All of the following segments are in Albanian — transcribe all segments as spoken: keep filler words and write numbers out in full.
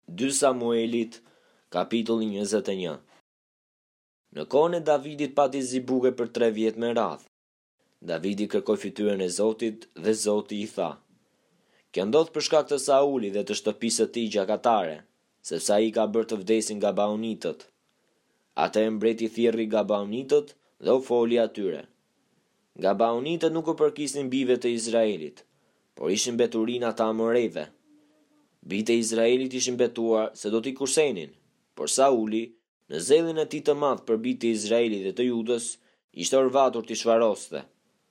dy Samuelit, kapitulli njëzet e një. Në kohën e Davidit pati zibuke për tre vjet me radhë. Davidi kërkoi fytyrën e Zotit dhe Zoti i tha: "Kjo ndodh për shkak të Saulit dhe të shtëpisë së tij gjakatare, sepse ai ka bërë të vdesin Gabaonitët." Atëherë mbreti thirrri Gabaonitët dhe u foli atyre. Gabaonitët nuk u përkisnin bijve të Izraelit, por ishin beturin ata amorejve. Bijtë e Izraelit ishin betuar se do t'i kursenin, por Sauli, në zellin e tij të madh për bijtë e Izraelit dhe të Judës, ishte orvatur t'i shvaroste.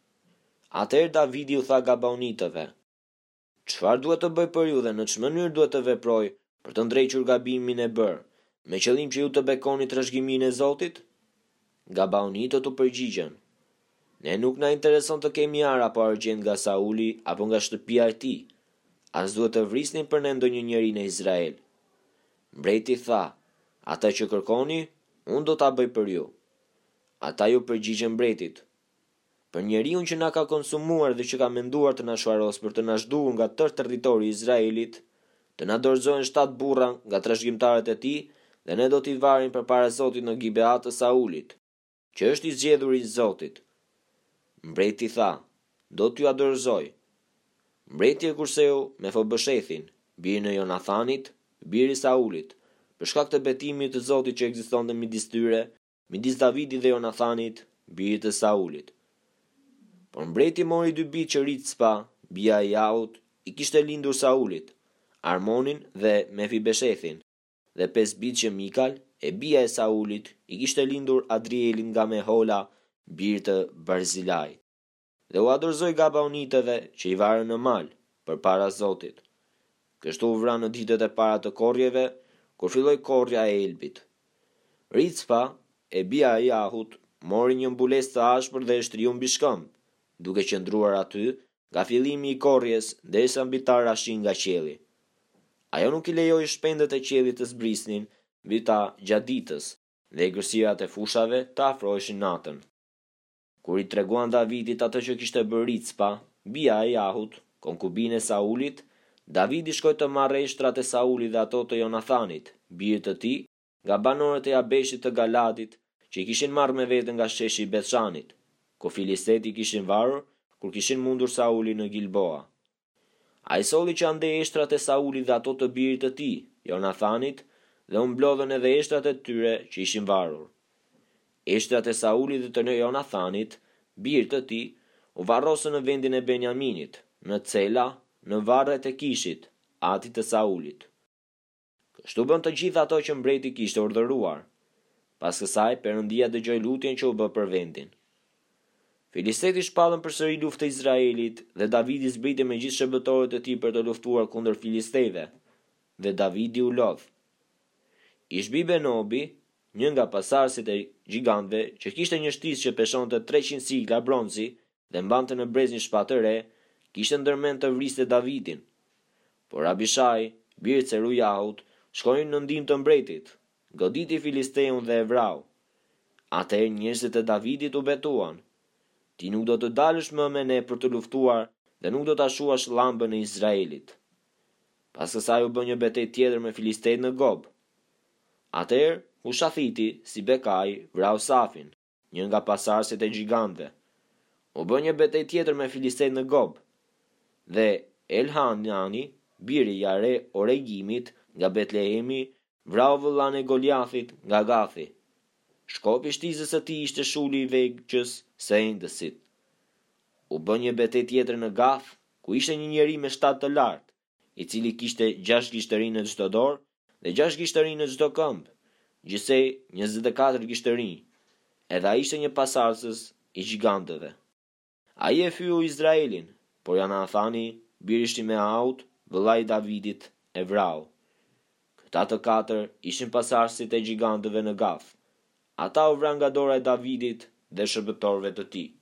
Atëherë Davidi u tha Gabaonitëve: "Çfarë duhet të bëj për ju dhe në ç'mënyrë duhet të veproj për të ndrequr gabimin e bërë, me qëllim që ju të bekoni trashëgiminë e Zotit?" Gabaonitët u përgjigjen: "Ne nuk na intereson të kemi ar apo argjend nga Sauli apo nga shtëpia e tij, as duhet të vrisnin për ne ndonjë njeri në Izrael." Mbreti tha: "Atë që kërkoni, unë do ta bëj për ju." Ata ju përgjigjen mbretit: "Për njeriu që na ka konsumuar dhe që ka menduar të na shvaros për të na zhdukur nga tërë territori i Izraelit, të na dorëzohen shtatë burra nga trashëgimtarët e tij dhe ne do t'i varim përpara Zotit në Gibeat të Saulit, që është i zgjedhur i Zotit." Mbreti tha: "Do t'ju dorëzoj." Mbreti e kurseu me Mefiboshethin, birin e Jonathanit, biri i Saulit, për shkak të betimit të Zotit që ekzistonte midis tyre, midis Davidit dhe Jonathanit, birit të Saulit. Por mbreti mori dy bijtë që Ricpa, bija e Jaut, i kishte lindur Saulit, Armonin dhe Mefiboshethin, dhe pesë bijtë që Mikal, e bija e Saulit, i kishte lindur Adrielin nga Mehola, bir të Barzilai. Dhe u adorzoi Gabaonitëve që i varën në mal përpara Zotit. Kështu u vran në ditët e para të korrjeve, kur filloi korrja e Elbit. Ricpa, e bija e Jahut, mori një mbulesë të ashpër dhe e shtriu mbi shkëmb, duke qëndruar aty nga fillimi i korrjes derisa mbi ta rashin nga qielli. Ajo nuk i lejoi shpendet e qiellit të zbrisnin mbi ta gjatë ditës, dhe egërsirat e fushave të afroheshin natën. Kur i treguan Davidit atë që kishte bërë Ricpa, bija e Jahut, konkubine e Saulit, Davidi shkoi të marrë eshtrat e Saulit dhe ato të Jonathanit, birit të tij, nga banorët e Jabeshit të Galadit, që i kishin marrë me vete nga sheshi i Bethshanit, ku Filistet i kishin varur kur kishin mundur Sauli në Gilboa. Ai solli që ande eshtrat e Saulit dhe ato të birit të tij, Jonathanit, dhe u mblodhën edhe eshtrat e tyre që ishin varur. Eshtrat e Saulit dhe të Jonathanit, birit të tij, u varrosën në vendin e Benjaminit, në Cela, në varret e Kishit, atit të Saulit. Kështu bën të gjithë ato që mbreti kishte urdhëruar. Pas kësaj, Perëndia dëgjoi lutjen që u bë për vendin. Filisteti shpallën përsëri luftë të Izraelit dhe Davidi zbriti me gjithë shërbëtorët e tij për të luftuar kundër filisteve, dhe Davidi u lodh. Ishbi Benobi, një nga pasardhësit e gjigantëve, që kishte një shtizë që peshonte treqind sikla bronzi dhe mbante në brez një shpatë të re, kishte ndërmend të vriste Davidin. Por Abishai, biri i Cerujahut, shkoi në ndihmë të mbretit, goditi filisteun dhe e vrau. Atëherë njerëzit e Davidit u betuan: "Ti nuk do të dalësh më me ne për të luftuar dhe nuk do ta shuash llambën e Izraelit." Pas kësaj u bë një betejë tjetër me filistejt në Gob. Atëherë Hushafiti, si Bekai, vrau Safin, një nga pasardhësit e gjigantëve. U bë një betejë tjetër me filistejt në Gob, dhe Elhanani, biri i Are Oregimit nga Betlehemi, vrau vëllain e Goliathit nga Gathi. Shkopi i shtizës së tij ishte shuli i vegjës së Endësit. U bë një betejë tjetër në Gath, ku ishte një njeri me shtatë të lartë, i cili kishte gjashtë gishtëri në çdo dorë dhe gjashtë gishtëri në çdo këmbë, gjithsej njëzet e katër gishtëri. Edhe ai ishte një pasardhës i gjigantëve. Ai e fyu Izraelin, por Jonathani, biri i Shimeaut, vëllai i Davidit, e vrau. Këta të katër ishin pasardhësit e gjigantëve në Gath. Ata u vran nga dora e Davidit dhe shërbëtorëve të tij.